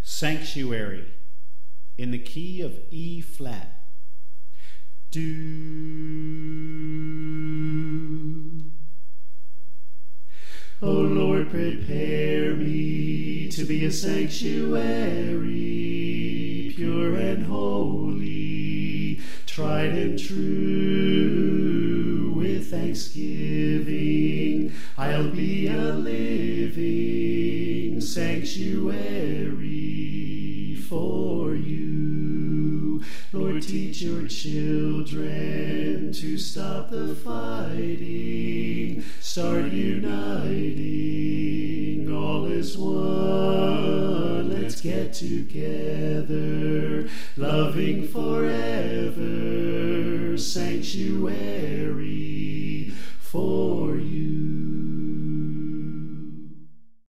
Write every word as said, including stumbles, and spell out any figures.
Sanctuary in the key of E flat. Do. O Lord, prepare me to be a sanctuary, pure and holy, tried and true. With thanksgiving, I'll be a living sanctuary for you. Lord, teach your children to stop the fighting, start uniting. All is one, let's get together, loving forever, sanctuary for